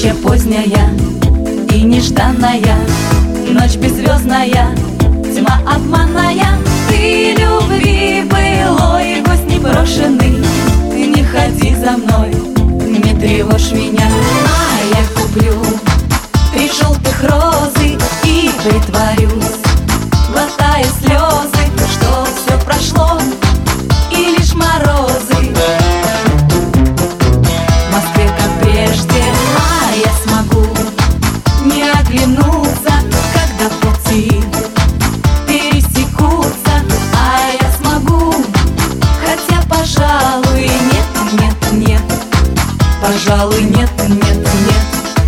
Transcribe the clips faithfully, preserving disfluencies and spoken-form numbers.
Туча поздняя и нежданная, ночь беззвездная, тьма обманная. Ты любви былой, гость непрошенный, не ходи за мной, не тревожь меня. А я куплю три желтых розы и притворюсь, глотая слезы, что все прошло, и лишь морозы в Москве, как прежде. А я смогу не оглянуться, когда пути пересекутся. А я смогу, хотя, пожалуй, нет, нет, нет, пожалуй, нет, нет, нет.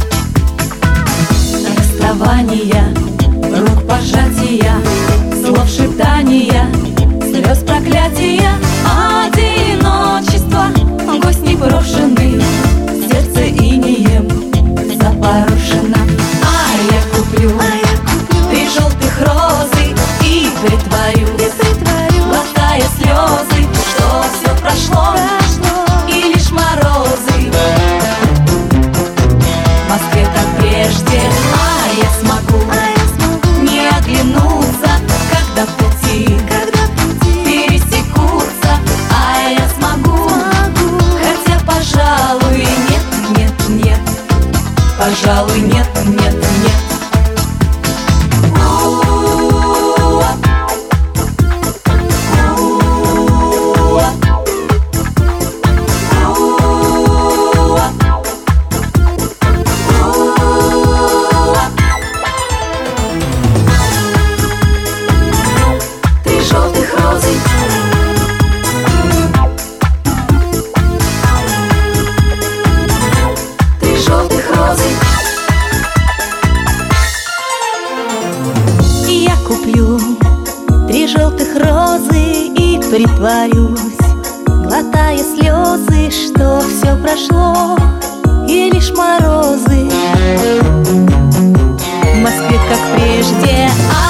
Расставания, рук пожатия, слов шептания, слез проклятия, одиночество, гость непрошенный, сердце инеем запорошено. А я куплю три желтых розы и притворюсь, глотая слезы, что все прошло, и лишь морозы в Москве, как прежде. А я смогу не оглянуться, когда пути пересекутся. А я смогу, хотя, пожалуй, нет, нет, нет, пожалуй, нет, нет, нет. Три желтых розы, три желтых розы. Я куплю три желтых розы и притворюсь, глотая слезы, что все прошло, и лишь морозы в Москве, как прежде.